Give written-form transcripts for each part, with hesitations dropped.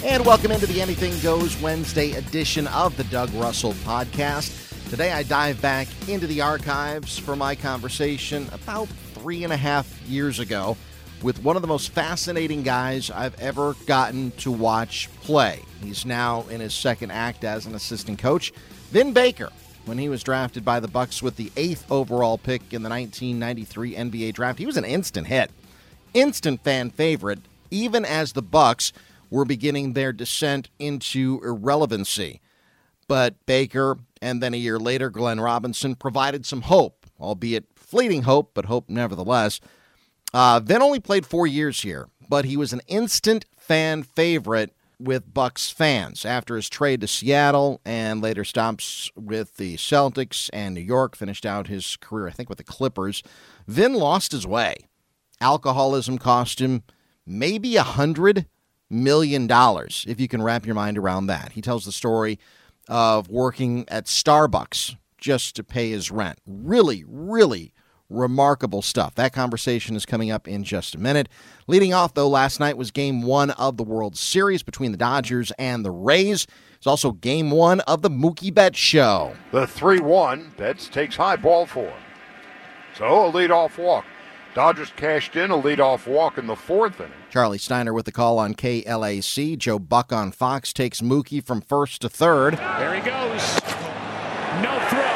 And welcome into the Anything Goes Wednesday edition of the Doug Russell Podcast. Today I dive back into the archives for my conversation about 3.5 years ago with one of the most fascinating guys I've ever gotten to watch play. He's now in his second act as an assistant coach. Vin Baker, when he was drafted by the Bucks with the 8th overall pick in the 1993 NBA draft, he was an instant hit, instant fan favorite, even as the Bucks were beginning their descent into irrelevancy. But Baker, and then a year later, Glenn Robinson, provided some hope, albeit fleeting hope, but hope nevertheless. Vin only played 4 years here, but he was an instant fan favorite with Bucks fans. After his trade to Seattle and later stops with the Celtics and New York, finished out his career, I think, with the Clippers, Vin lost his way. Alcoholism cost him maybe $100 million, if you can wrap your mind around that. He tells the story of working at Starbucks just to pay his rent. Really, really remarkable stuff. That conversation is coming up in just a minute. Leading off, though, last night was Game 1 of the World Series between the Dodgers and the Rays. It's also Game 1 of the Mookie Betts Show. The 3-1, Betts takes high ball 4. So a leadoff walk. Dodgers cashed in a leadoff walk in the 4th inning. Charlie Steiner with the call on KLAC. Joe Buck on Fox takes Mookie from first to third. There he goes. No throw.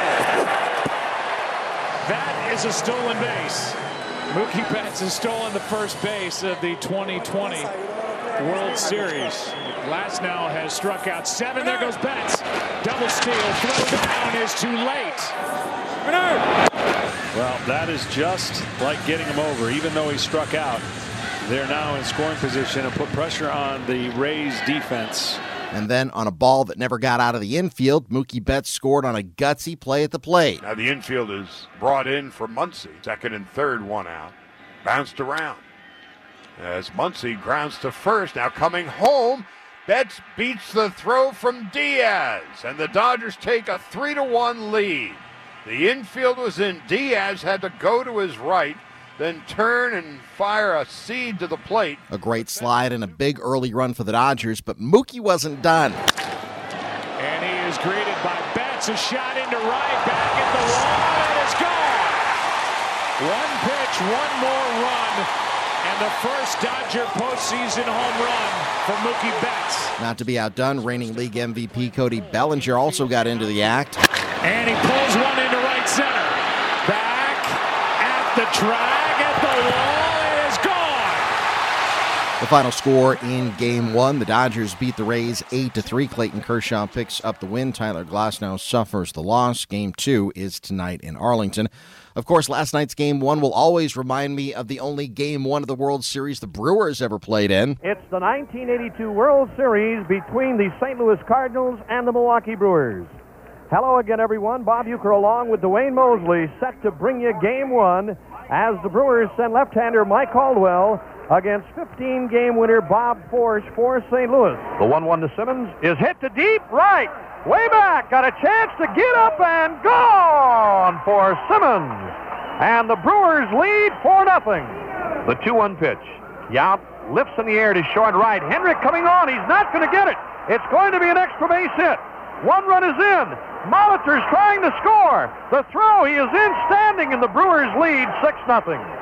That is a stolen base. Mookie Betts has stolen the first base of the 2020 World Series. Glasnow has struck out 7. There goes Betts. Double steal. Throw down is too late. Well, that is just like getting him over. Even though he struck out, they're now in scoring position and put pressure on the Rays defense. And then on a ball that never got out of the infield, Mookie Betts scored on a gutsy play at the plate. Now the infield is brought in for Muncy. Second and third, 1 out. Bounced around. As Muncy grounds to first. Now coming home, Betts beats the throw from Diaz. And the Dodgers take a 3-1 lead. The infield was in. Diaz had to go to his right, then turn and fire a seed to the plate. A great slide and a big early run for the Dodgers, but Mookie wasn't done. And he is greeted by Betts. A shot into right, back at the wall, and it's gone. One pitch, one more run, and the first Dodger postseason home run for Mookie Betts. Not to be outdone, reigning league MVP Cody Bellinger also got into the act. And he pulls one into right center. Back at the track, at the wall, it is gone. The final score in Game 1, the Dodgers beat the Rays 8-3. Clayton Kershaw picks up the win. Tyler Glasnow suffers the loss. Game 2 is tonight in Arlington. Of course, last night's Game 1 will always remind me of the only Game 1 of the World Series the Brewers ever played in. It's the 1982 World Series between the St. Louis Cardinals and the Milwaukee Brewers. Hello again, everyone. Bob Uecker along with Dwayne Mosley set to bring you Game 1 as the Brewers send left-hander Mike Caldwell against 15-game winner Bob Forsch for St. Louis. The 1-1 to Simmons is hit to deep right. Way back. Got a chance to get up and gone for Simmons. And the Brewers lead 4-0. The 2-1 pitch. Yount lifts in the air to short right. Hendrick coming on. He's not going to get it. It's going to be an extra base hit. 1 run is in. Molitor's trying to score. The throw, he is in standing, and the Brewers lead 6-0.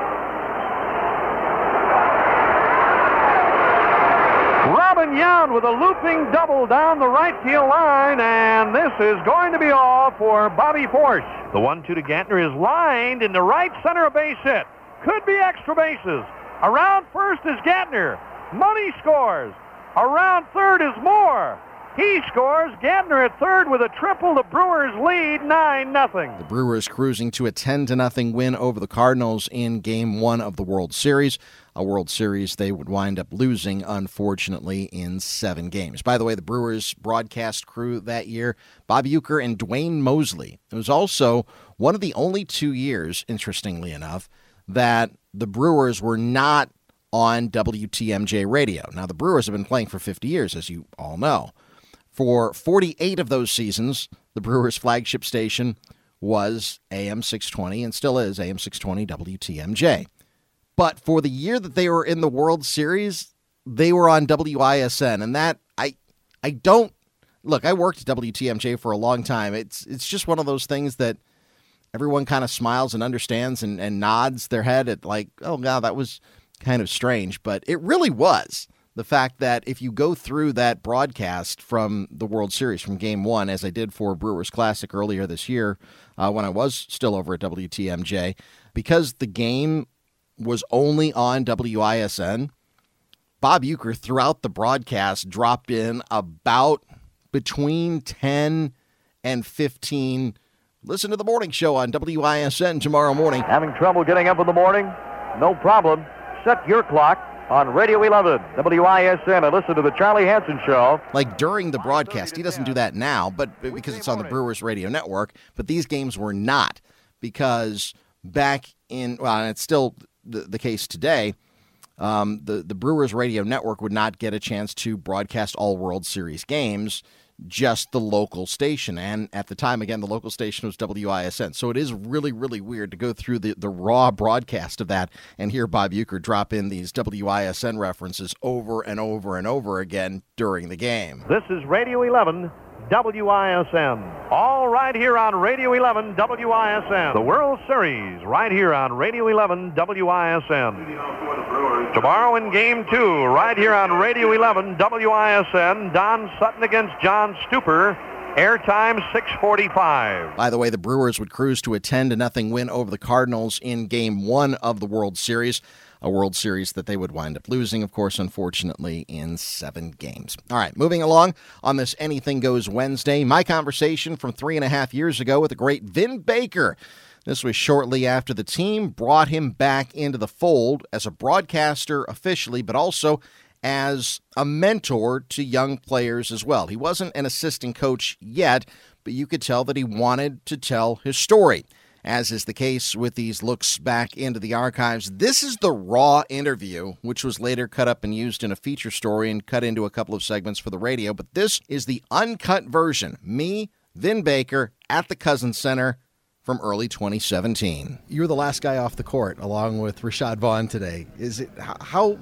Robin Yount with a looping double down the right field line, and this is going to be all for Bobby Forsch. The 1-2 to Gantner is lined into right center, a base hit. Could be extra bases. Around first is Gantner. Money scores. Around third is Moore. He scores. Gantner at third with a triple. The Brewers lead 9-0. The Brewers cruising to a 10-0 win over the Cardinals in Game 1 of the World Series. A World Series they would wind up losing, unfortunately, in 7 games. By the way, the Brewers broadcast crew that year, Bob Uecker and Dwayne Mosley. It was also one of the only 2 years, interestingly enough, that the Brewers were not on WTMJ radio. Now, the Brewers have been playing for 50 years, as you all know. For 48 of those seasons, the Brewers' flagship station was AM 620 and still is AM 620 WTMJ. But for the year that they were in the World Series, they were on WISN, and that I don't look. I worked at WTMJ for a long time. It's just one of those things that everyone kind of smiles and understands and nods their head at, like, oh, wow, that was kind of strange. But it really was. The fact that if you go through that broadcast from the World Series, from Game 1, as I did for Brewers Classic earlier this year when I was still over at WTMJ, because the game was only on WISN, Bob Uecker throughout the broadcast dropped in about between 10 and 15. Listen to the morning show on WISN tomorrow morning. Having trouble getting up in the morning? No problem. Set your clock on Radio 11, WISN, and listen to the Charlie Hansen Show. Like during the broadcast. He doesn't do that now, but because it's on the Brewers Radio Network. But these games were not, because back in, well, and it's still the case today, the Brewers Radio Network would not get a chance to broadcast all World Series games, just the local station. And at the time, again, the local station was WISN. So it is really, really weird to go through the raw broadcast of that and hear Bob Uecker drop in these WISN references over and over and over again during the game. This is Radio 11, WISN. All right here on Radio 11, WISN. The World Series right here on Radio 11, WISN. Tomorrow in Game 2, right here on Radio 11, WISN, Don Sutton against John Stuper. Airtime 6:45. By the way, the Brewers would cruise to a 10-0 win over the Cardinals in Game 1 of the World Series, a World Series that they would wind up losing, of course, unfortunately, in 7 games. All right, moving along on this Anything Goes Wednesday, my conversation from 3.5 years ago with the great Vin Baker. This was shortly after the team brought him back into the fold as a broadcaster officially, but also as a mentor to young players as well. He wasn't an assistant coach yet, but you could tell that he wanted to tell his story. As is the case with these looks back into the archives, this is the raw interview, which was later cut up and used in a feature story and cut into a couple of segments for the radio. But this is the uncut version. Me, Vin Baker, at the Cousins Center from early 2017. You were the last guy off the court, along with Rashad Vaughn today. Is it how,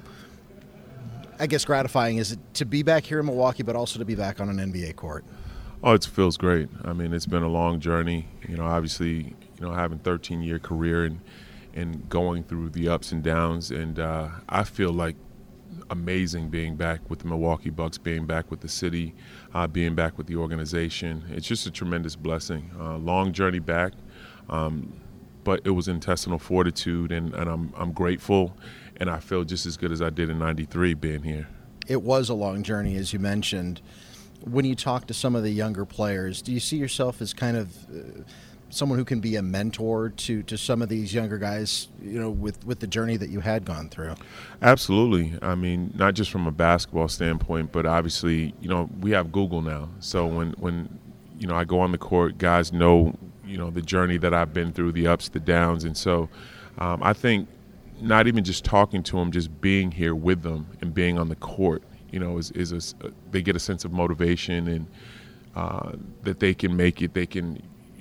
I guess, gratifying is it to be back here in Milwaukee, but also to be back on an NBA court? Oh, it feels great. I mean, it's been a long journey. Obviously, having 13-year career and going through the ups and downs. And I feel like amazing being back with the Milwaukee Bucks, being back with the city, being back with the organization. It's just a tremendous blessing. Long journey back, but it was intestinal fortitude, and I'm grateful, and I feel just as good as I did in '93 being here. It was a long journey, as you mentioned. When you talk to some of the younger players, do you see yourself as kind of someone who can be a mentor to some of these younger guys, with the journey that you had gone through? Absolutely. I mean, not just from a basketball standpoint, but obviously, we have Google now. So when I go on the court, guys know, the journey that I've been through, the ups, the downs. And so I think not even just talking to them, just being here with them and being on the court, they get a sense of motivation and that they can make it, they can,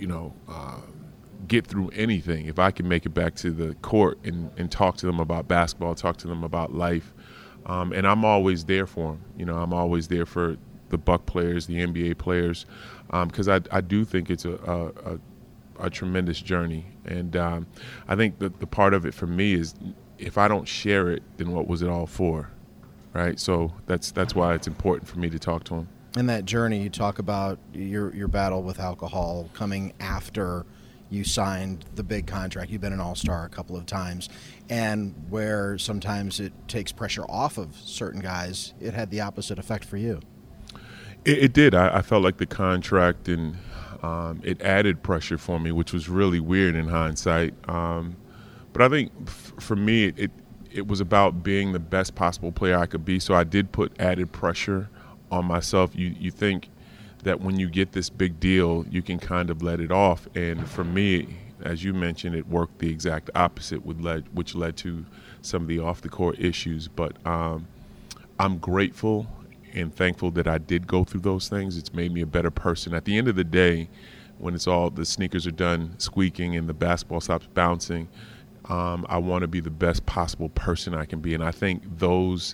get through anything. If I can make it back to the court and talk to them about basketball, talk to them about life, and I'm always there for them. I'm always there for the Buck players, the NBA players, because I do think it's a tremendous journey. And I think that the part of it for me is if I don't share it, then what was it all for, right? So that's why it's important for me to talk to them. In that journey, you talk about your battle with alcohol coming after you signed the big contract. You've been an all-star a couple of times, and where sometimes it takes pressure off of certain guys, it had the opposite effect for you. It did. I felt like the contract and it added pressure for me, which was really weird in hindsight. But I think for me, it was about being the best possible player I could be. So I did put added pressure on myself. You think that when you get this big deal, you can kind of let it off. And for me, as you mentioned, it worked the exact opposite, which led to some of the off-the-court issues. But I'm grateful and thankful that I did go through those things. It's made me a better person. At the end of the day, when it's all the sneakers are done squeaking and the basketball stops bouncing, I want to be the best possible person I can be. And I think those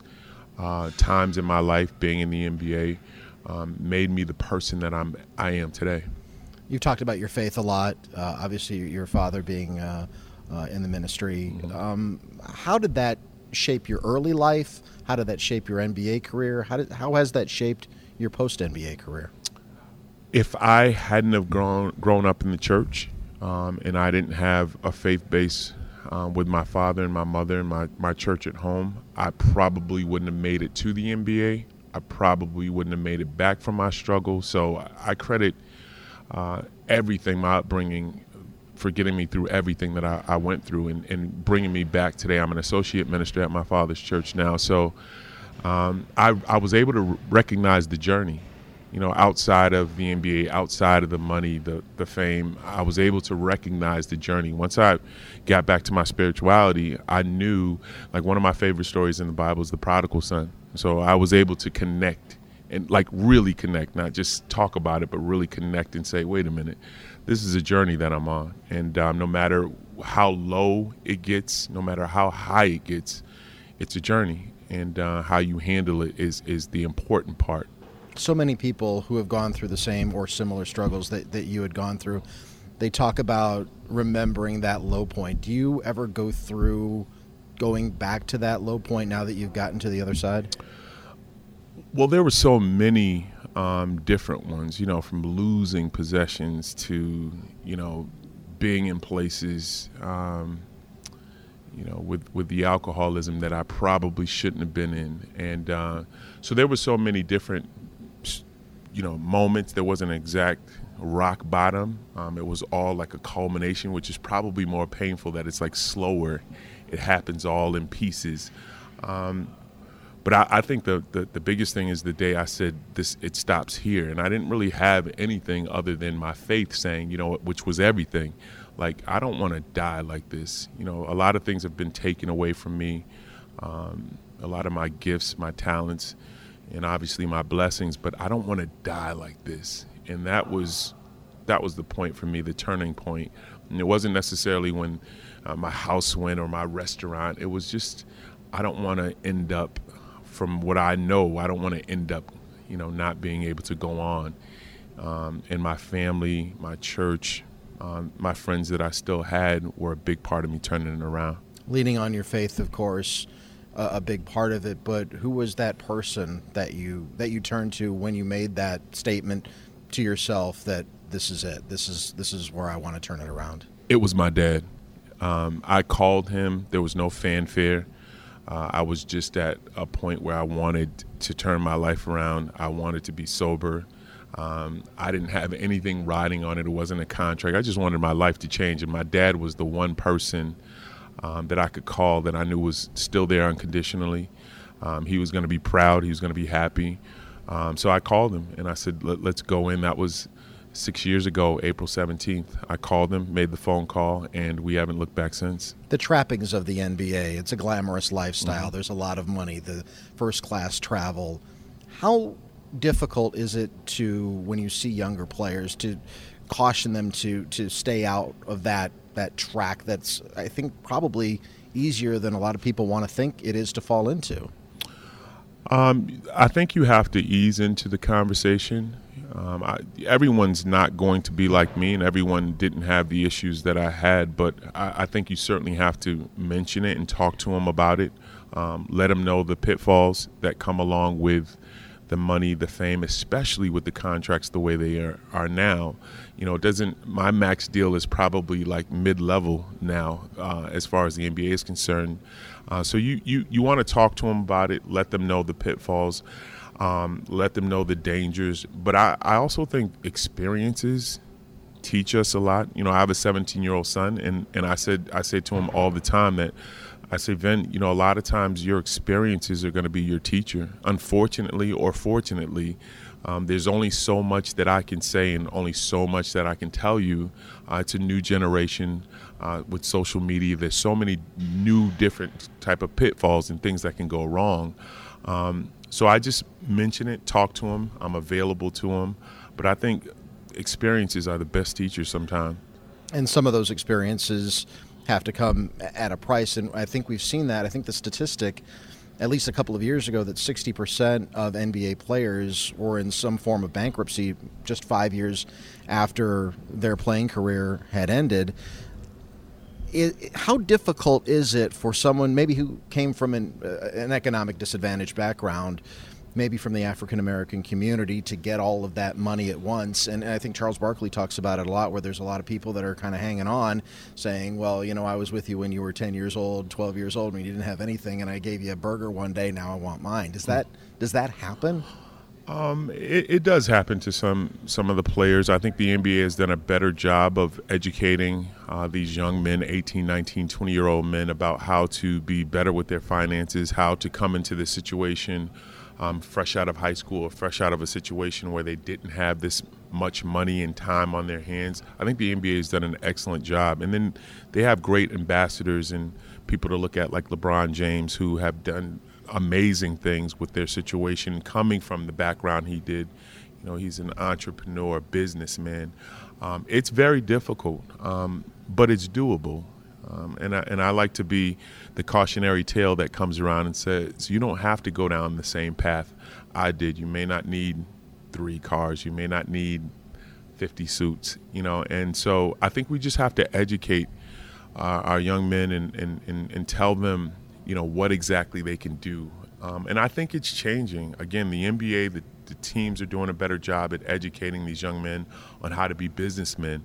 times in my life being in the NBA made me the person that I am today. You've talked about your faith a lot. Obviously, your father being in the ministry. How did that shape your early life? How did that shape your NBA career? How has that shaped your post-NBA career? If I hadn't have grown up in the church and I didn't have a faith base with my father and my mother and my church at home, I probably wouldn't have made it to the NBA. I probably wouldn't have made it back from my struggle. So I credit everything, my upbringing, for getting me through everything that I went through and bringing me back today. I'm an associate minister at my father's church now. So I was able to recognize the journey, outside of the NBA, outside of the money, the fame. I was able to recognize the journey. Once I got back to my spirituality, I knew, like, one of my favorite stories in the Bible is the prodigal son. So I was able to connect and really connect, not just talk about it, but really connect and say, wait a minute, this is a journey that I'm on. And no matter how low it gets, no matter how high it gets, it's a journey. And how you handle it is the important part. So many people who have gone through the same or similar struggles that you had gone through, they talk about remembering that low point. Do you ever go through going back to that low point now that you've gotten to the other side? Well, there were so many different ones, from losing possessions to, being in places, with the alcoholism that I probably shouldn't have been in. And so there were so many different, moments. There wasn't an exact rock bottom. It was all like a culmination, which is probably more painful, that it's like slower. It happens all in pieces. But I think the biggest thing is the day I said it stops here. And I didn't really have anything other than my faith saying, which was everything. Like, I don't want to die like this. A lot of things have been taken away from me. A lot of my gifts, my talents, and obviously my blessings, but I don't want to die like this. And that was the point for me, the turning point. And it wasn't necessarily when my house went or my restaurant. It was just, I don't want to end up, from what I know, I don't want to end up, not being able to go on. And my family, my church, my friends that I still had were a big part of me turning it around. Leaning on your faith, of course, a big part of it. But who was that person that you turned to when you made that statement to yourself that this is it, this is where I want to turn it around? It was my dad. I called him. There was no fanfare. I was just at a point where I wanted to turn my life around. I wanted to be sober. I didn't have anything riding on it. It wasn't a contract. I just wanted my life to change. And my dad was the one person that I could call that I knew was still there unconditionally. He was going to be proud. He was going to be happy. So I called him and I said, let's go in. That was 6 years ago, April 17th. I called him, made the phone call, and we haven't looked back since. The trappings of the NBA, it's a glamorous lifestyle. Mm-hmm. There's a lot of money, the first-class travel. How difficult is it to, when you see younger players, to caution them to stay out of that track that's, I think, probably easier than a lot of people want to think it is to fall into? I think you have to ease into the conversation. Everyone's not going to be like me, and everyone didn't have the issues that I had, but I think you certainly have to mention it and talk to them about it. Let them know the pitfalls that come along with the money, the fame, especially with the contracts the way they are now. My max deal is probably like mid-level now as far as the NBA is concerned. So you want to talk to them about it, let them know the pitfalls, let them know the dangers. But I also think experiences teach us a lot. I have a 17-year-old son, and I say to him all the time that, I say, Vin, a lot of times your experiences are going to be your teacher. Unfortunately or fortunately, there's only so much that I can say and only so much that I can tell you. It's a new generation with social media. There's so many new different type of pitfalls and things that can go wrong. So I just mention it, talk to them. I'm available to them. But I think experiences are the best teachers sometimes. And some of those experiences have to come at a price, and I think we've seen that. I think the statistic at least a couple of years ago that 60% of NBA players were in some form of bankruptcy just 5 years after their playing career had ended. How difficult is it for someone maybe who came from an economic disadvantaged background, maybe from the African-American community, to get all of that money at once? And I think Charles Barkley talks about it a lot, where there's a lot of people that are kind of hanging on, saying, well, I was with you when you were 10 years old, 12 years old, when you didn't have anything, and I gave you a burger one day, now I want mine. Does that happen? It does happen to some of the players. I think the NBA has done a better job of educating these young men, 18, 19, 20-year-old men, about how to be better with their finances, how to come into this situation fresh out of high school or fresh out of a situation where they didn't have this much money and time on their hands. I think the NBA has done an excellent job. And then they have great ambassadors and people to look at, like LeBron James, who have done amazing things with their situation coming from the background he did. He's an entrepreneur, businessman. It's very difficult, but it's doable. And I like to be the cautionary tale that comes around and says, you don't have to go down the same path I did. You may not need 3 cars. You may not need 50 suits, And so I think we just have to educate our young men and tell them, what exactly they can do. And I think it's changing. Again, the NBA, the teams are doing a better job at educating these young men on how to be businessmen.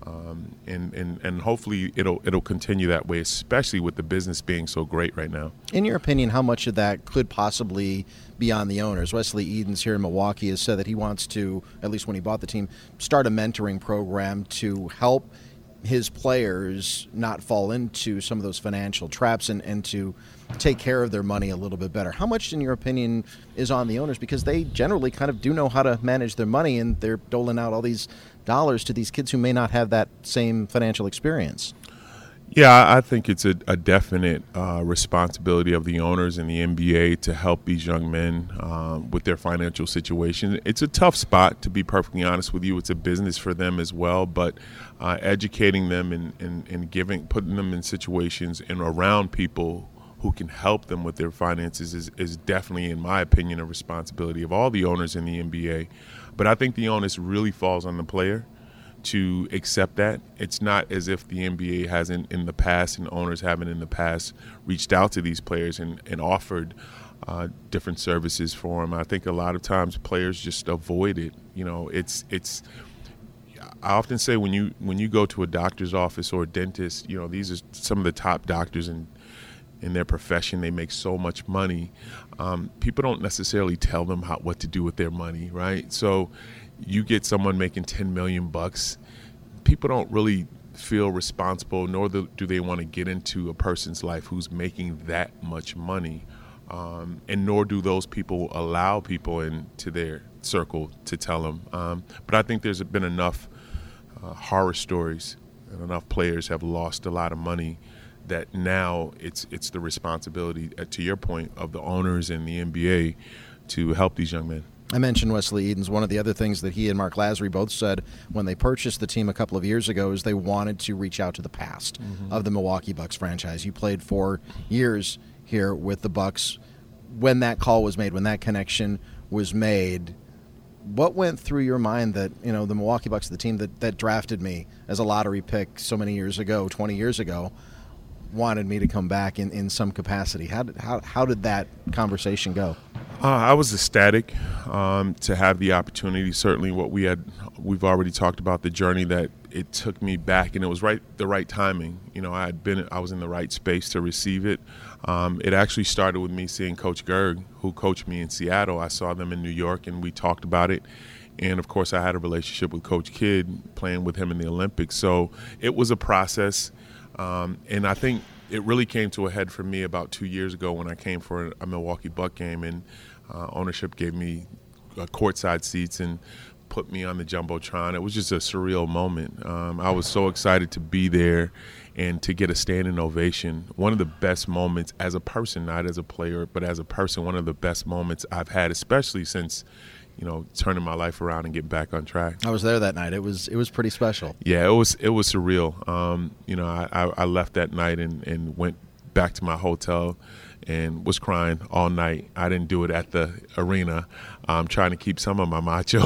And hopefully it'll continue that way, especially with the business being so great right now. In your opinion, how much of that could possibly be on the owners? Wesley Edens here in Milwaukee has said that he wants to, at least when he bought the team, start a mentoring program to help his players not fall into some of those financial traps and to take care of their money a little bit better. How much, in your opinion, is on the owners? Because they generally kind of do know how to manage their money, and they're doling out all these dollars to these kids who may not have that same financial experience. Yeah, I think it's a definite responsibility of the owners and the NBA to help these young men with their financial situation. It's a tough spot, to be perfectly honest with you. It's a business for them as well, but educating them and putting them in situations and around people who can help them with their finances is definitely, in my opinion, a responsibility of all the owners in the NBA. But I think the onus really falls on the player to accept that. It's not as if the NBA hasn't in the past, and owners haven't in the past, reached out to these players and offered different services for them. I think a lot of times players just avoid it. It's I often say when you go to a doctor's office or a dentist, these are some of the top doctors in their profession. They make so much money. People don't necessarily tell them what to do with their money, right? So you get someone making $10 million, people don't really feel responsible, nor do they want to get into a person's life who's making that much money. And nor do those people allow people into their circle to tell them. But I think there's been enough horror stories and enough players have lost a lot of money that now it's the responsibility, to your point, of the owners and the NBA to help these young men. I mentioned Wesley Edens. One of the other things that he and Mark Lasry both said when they purchased the team a couple of years ago is they wanted to reach out to the past of the Milwaukee Bucks franchise. You played 4 years here with the Bucks. When that call was made, when that connection was made, what went through your mind that, the Milwaukee Bucks, the team that drafted me as a lottery pick so many years ago, 20 years ago, wanted me to come back in some capacity? How did that conversation go? I was ecstatic to have the opportunity. Certainly we've already talked about the journey that it took me back, and it was the right timing. I was in the right space to receive it. It actually started with me seeing Coach Gerg, who coached me in Seattle. I saw them in New York, and we talked about it. And, of course, I had a relationship with Coach Kidd, playing with him in the Olympics. So it was a process. And I think it really came to a head for me about 2 years ago when I came for a Milwaukee Buck game, and ownership gave me courtside seats and put me on the Jumbotron. It was just a surreal moment. I was so excited to be there and to get a standing ovation. One of the best moments as a person, not as a player, but as a person, one of the best moments I've had, especially since turning my life around and getting back on track. I was there that night. It was pretty special. Yeah, it was surreal. I left that night and went back to my hotel and was crying all night. I didn't do it at the arena. I'm trying to keep some of my macho,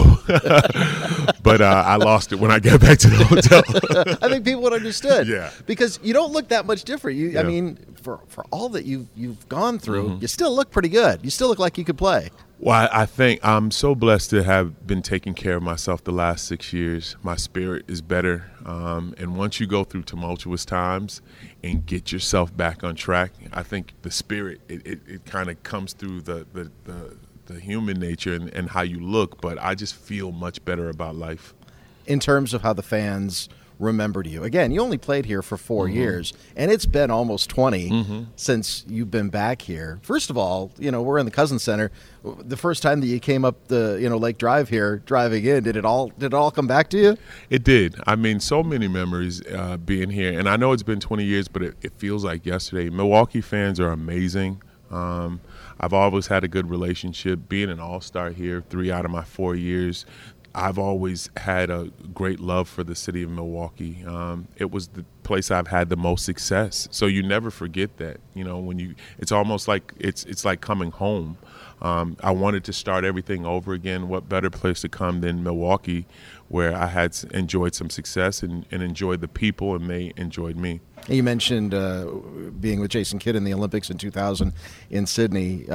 but I lost it when I got back to the hotel. I think people would understood. Yeah. Because you don't look that much different. I mean, for all that you've gone through, you still look pretty good. You still look like you could play. Well, I think I'm so blessed to have been taking care of myself the last 6 years. My spirit is better. And once you go through tumultuous times and get yourself back on track, I think the spirit, it kind of comes through the human nature and how you look. But I just feel much better about life. In terms of how the fans remembered you. Again, you only played here for 4 years, and it's been almost 20 since you've been back here. First of all, we're in the Cousins Center. The first time that you came up the Lake Drive here, driving in, did it all come back to you? It did. I mean, so many memories being here, and I know it's been 20 years, but it feels like yesterday. Milwaukee fans are amazing. I've always had a good relationship. Being an all-star here 3 out of my 4 years, I've always had a great love for the city of Milwaukee. It was the place I've had the most success. So you never forget that. It's almost like it's like coming home. I wanted to start everything over again. What better place to come than Milwaukee, where I had enjoyed some success and enjoyed the people, and they enjoyed me. You mentioned being with Jason Kidd in the Olympics in 2000 in Sydney.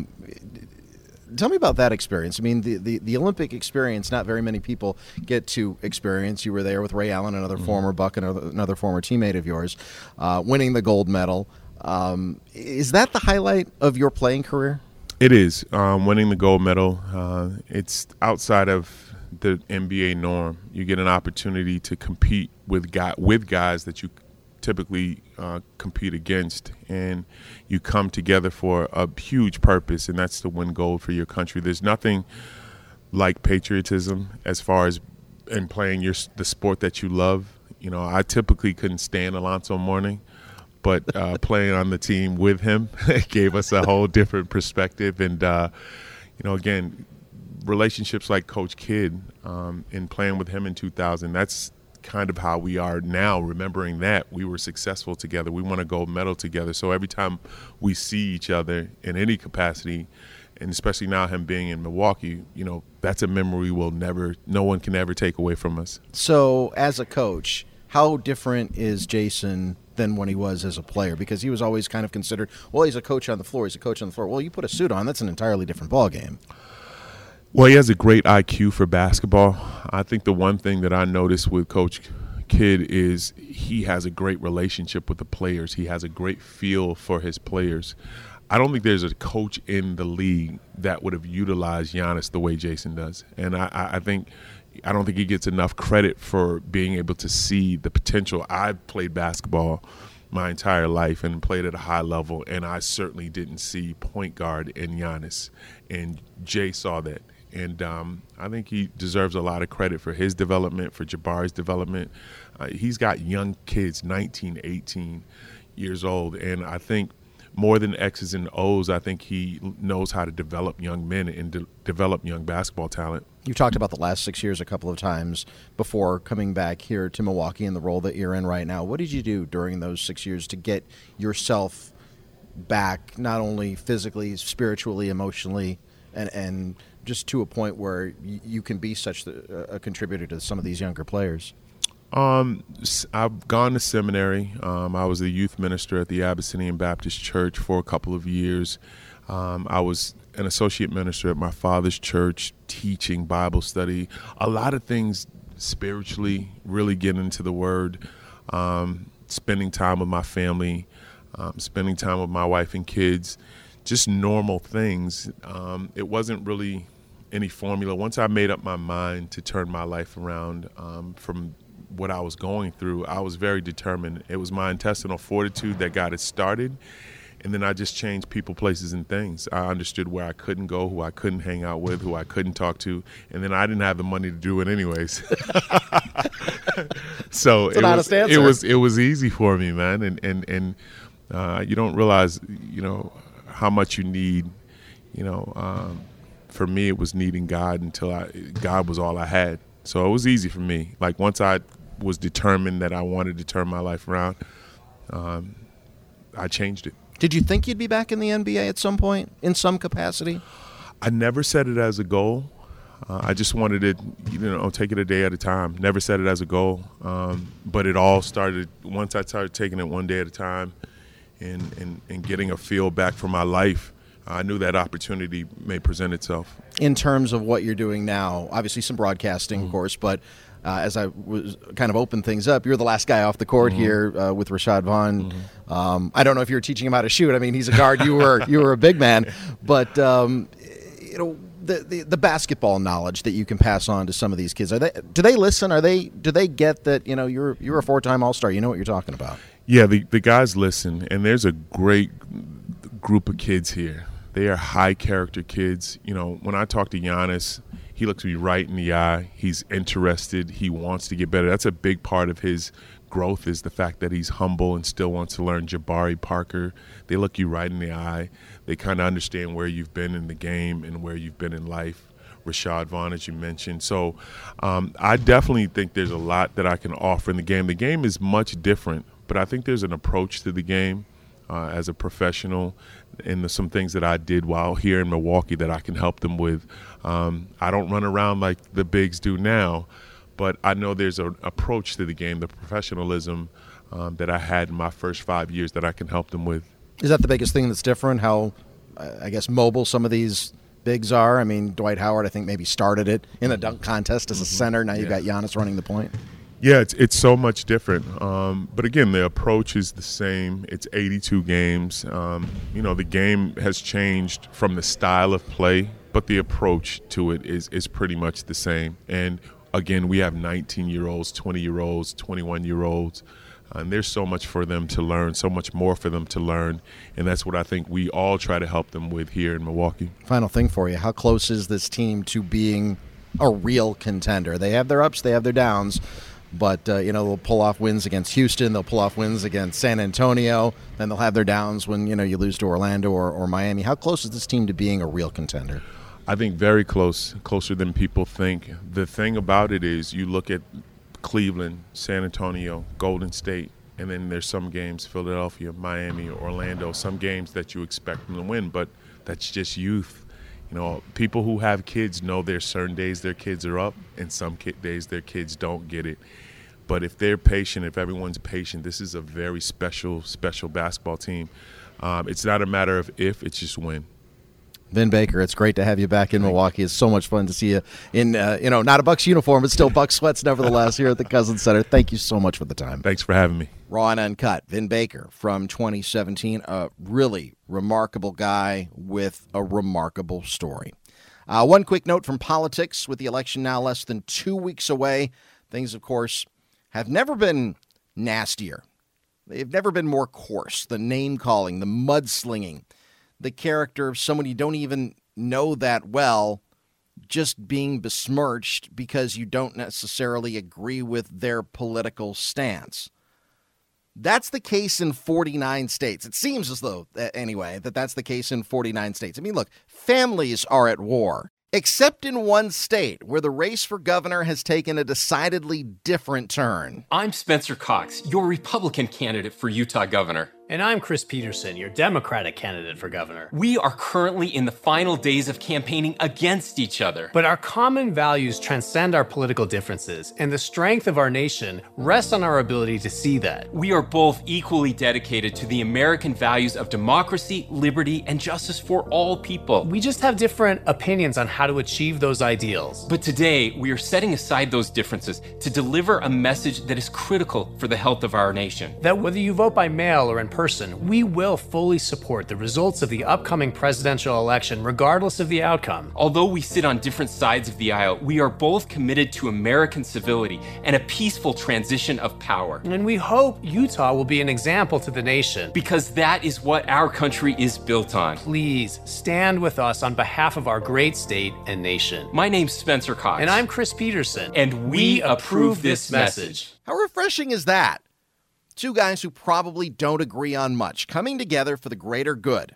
Tell me about that experience. I mean, the Olympic experience, not very many people get to experience. You were there with Ray Allen, another former Buck, another former teammate of yours, winning the gold medal. Is that the highlight of your playing career? It is. Winning the gold medal. It's outside of the NBA norm. You get an opportunity to compete with guys that you typically compete against, and you come together for a huge purpose, and that's to win gold for your country. There's nothing like patriotism as far as in playing the sport that you love. I typically couldn't stand Alonzo Mourning, but playing on the team with him gave us a whole different perspective. And again, relationships like Coach Kidd and playing with him in 2000, that's kind of how we are now, remembering that we were successful together. We won a gold medal together. So every time we see each other in any capacity, and especially now him being in Milwaukee, that's a memory no one can ever take away from us. So as a coach, how different is Jason than when he was as a player? Because he was always kind of considered, well, he's a coach on the floor. He's a coach on the floor. Well, you put a suit on, that's an entirely different ballgame. Well, he has a great IQ for basketball. I think the one thing that I noticed with Coach Kidd is he has a great relationship with the players. He has a great feel for his players. I don't think there's a coach in the league that would have utilized Giannis the way Jason does. And I don't think he gets enough credit for being able to see the potential. I've played basketball my entire life and played at a high level, and I certainly didn't see point guard in Giannis. And Jay saw that. And I think he deserves a lot of credit for his development, for Jabari's development. He's got young kids, 19, 18 years old. And I think more than X's and O's, I think he knows how to develop young men and develop young basketball talent. You talked about the last 6 years a couple of times before coming back here to Milwaukee in the role that you're in right now. What did you do during those 6 years to get yourself back, not only physically, spiritually, emotionally, and just to a point where you can be such a contributor to some of these younger players? I've gone to seminary. I was a youth minister at the Abyssinian Baptist Church for a couple of years. I was an associate minister at my father's church, teaching Bible study, a lot of things spiritually, really getting into the Word, spending time with my family, spending time with my wife and kids, just normal things. It wasn't really any formula. Once I made up my mind to turn my life around from what I was going through, I was very determined. It was my intestinal fortitude that got it started. And then I just changed people, places, and things. I understood where I couldn't go, who I couldn't hang out with, who I couldn't talk to. And then I didn't have the money to do it anyways. So it was easy for me, man. And you don't realize, how much you need, for me, it was needing God until God was all I had. So it was easy for me. Like once I was determined that I wanted to turn my life around, I changed it. Did you think you'd be back in the NBA at some point, in some capacity? I never set it as a goal. I just wanted to, take it a day at a time. Never set it as a goal. But it all started once I started taking it one day at a time and getting a feel back for my life. I knew that opportunity may present itself. In terms of what you're doing now, obviously some broadcasting, of course, but as I was kind of open things up, you're the last guy off the court here with Rashad Vaughn. I don't know if you were teaching him how to shoot. I mean, he's a guard. You were a big man, but the basketball knowledge that you can pass on to some of these kids, do they listen? Do they get that? You're a 4-time All-Star. You know what you're talking about. Yeah, the guys listen, and there's a great group of kids here. They are high character kids. When I talk to Giannis, he looks me right in the eye. He's interested. He wants to get better. That's a big part of his growth, is the fact that he's humble and still wants to learn. Jabari Parker, they look you right in the eye. They kind of understand where you've been in the game and where you've been in life. Rashad Vaughn, as you mentioned. So I definitely think there's a lot that I can offer in the game. The game is much different, but I think there's an approach to the game as a professional, and some things that I did while here in Milwaukee that I can help them with. I don't run around like the bigs do now, but I know there's an approach to the game, the professionalism that I had in my first 5 years that I can help them with. Is that the biggest thing that's different, how, I guess, mobile some of these bigs are? I mean, Dwight Howard, I think, maybe started it in a dunk contest as a center. Now you've got Giannis running the point. Yeah, it's so much different. But again, the approach is the same. It's 82 games. The game has changed from the style of play, but the approach to it is pretty much the same. And again, we have 19-year-olds, 20-year-olds, 21-year-olds, and there's so much for them to learn, so much more for them to learn, and that's what I think we all try to help them with here in Milwaukee. Final thing for you, how close is this team to being a real contender? They have their ups, they have their downs, but they'll pull off wins against Houston, they'll pull off wins against San Antonio, then they'll have their downs when you lose to Orlando or Miami. How close is this team to being a real contender? I think very close, closer than people think. The thing about it is you look at Cleveland, San Antonio, Golden State, and then there's some games, Philadelphia, Miami, Orlando, some games that you expect them to win, but that's just youth. People who have kids know there's certain days their kids are up and some days their kids don't get it. But if they're patient, if everyone's patient, this is a very special, special basketball team. It's not a matter of if, it's just when. Vin Baker, it's great to have you back in Milwaukee. It's so much fun to see you in, not a Bucks uniform, but still Bucks sweats nevertheless here at the Cousins Center. Thank you so much for the time. Thanks for having me. Raw and Uncut, Vin Baker from 2017, a really remarkable guy with a remarkable story. One quick note from politics, with the election now less than 2 weeks away. Things, of course, have never been nastier. They've never been more coarse. The name-calling, the mudslinging, the character of someone you don't even know that well just being besmirched because you don't necessarily agree with their political stance. That's the case in 49 states. It seems as though, anyway, that's the case in 49 states. I mean, look, families are at war, except in one state where the race for governor has taken a decidedly different turn. I'm Spencer Cox, your Republican candidate for Utah governor. And I'm Chris Peterson, your Democratic candidate for governor. We are currently in the final days of campaigning against each other. But our common values transcend our political differences, and the strength of our nation rests on our ability to see that. We are both equally dedicated to the American values of democracy, liberty, and justice for all people. We just have different opinions on how to achieve those ideals. But today, we are setting aside those differences to deliver a message that is critical for the health of our nation. That whether you vote by mail or in person, we will fully support the results of the upcoming presidential election, regardless of the outcome. Although we sit on different sides of the aisle, we are both committed to American civility and a peaceful transition of power. And we hope Utah will be an example to the nation. Because that is what our country is built on. Please stand with us on behalf of our great state and nation. My name's Spencer Cox. And I'm Chris Peterson. And we approve this message. How refreshing is that? Two guys who probably don't agree on much, coming together for the greater good.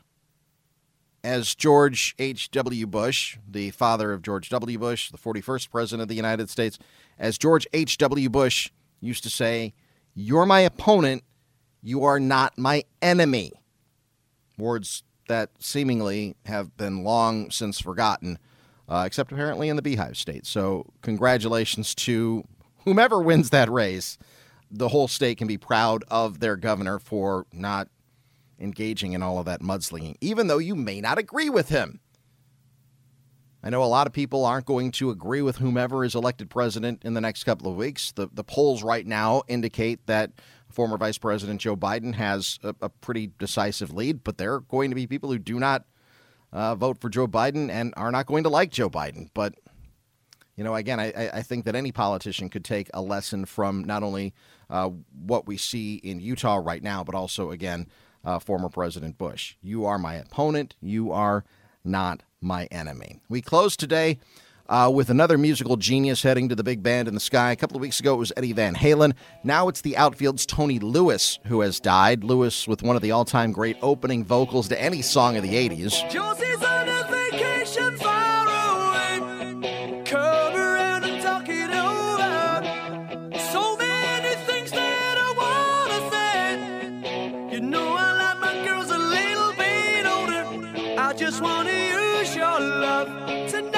As George H.W. Bush, the father of George W. Bush, the 41st president of the United States, as George H.W. Bush used to say, "You're my opponent, you are not my enemy." Words that seemingly have been long since forgotten, except apparently in the Beehive State. So congratulations to whomever wins that race. The whole state can be proud of their governor for not engaging in all of that mudslinging, even though you may not agree with him. I know a lot of people aren't going to agree with whomever is elected president in the next couple of weeks. The polls right now indicate that former Vice President Joe Biden has a pretty decisive lead, but there are going to be people who do not vote for Joe Biden and are not going to like Joe Biden. But, again, I think that any politician could take a lesson from not only what we see in Utah right now, but also, again, former President Bush. You are my opponent. You are not my enemy. We close today with another musical genius heading to the big band in the sky. A couple of weeks ago, it was Eddie Van Halen. Now it's the outfield's Tony Lewis who has died. Lewis with one of the all-time great opening vocals to any song of the 80s. Josie's on a vacation far away. Come around and talk it over. So many things that I want to say. You know I like my girls a little bit older. I just want to use your love tonight.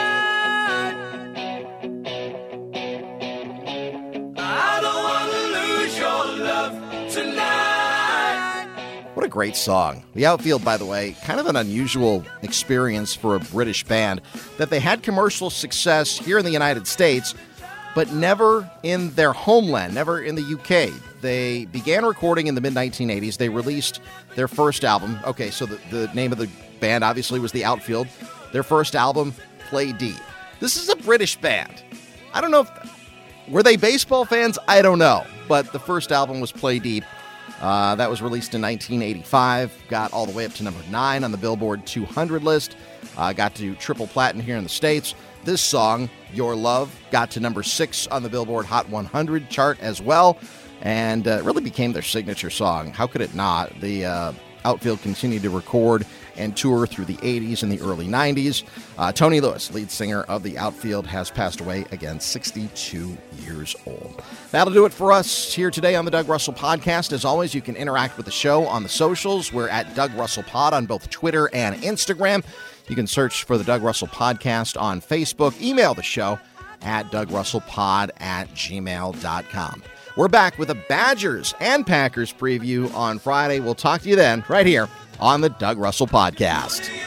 I don't want to lose your love tonight. What a great song. The Outfield, by the way, kind of an unusual experience for a British band, that they had commercial success here in the United States, but never in their homeland, never in the UK. They began recording in the mid-1980s. They released their first album. Okay, so the name of the band obviously was The Outfield. Their first album, Play Deep. This is a British band. I don't know were they baseball fans? I don't know. But the first album was Play Deep. That was released in 1985. Got all the way up to number 9 on the Billboard 200 list. Got to triple platinum here in the States. This song, Your Love, got to number 6 on the Billboard Hot 100 chart as well. And it really became their signature song. How could it not? The Outfield continued to record and tour through the 80s and the early 90s. Tony Lewis, lead singer of The Outfield, has passed away, again, 62 years old. That'll do it for us here today on the Doug Russell Podcast. As always, you can interact with the show on the socials. We're at Doug Russell Pod on both Twitter and Instagram. You can search for the Doug Russell Podcast on Facebook. Email the show at dougrussellpod@gmail.com. We're back with a Badgers and Packers preview on Friday. We'll talk to you then, right here on the Doug Russell Podcast.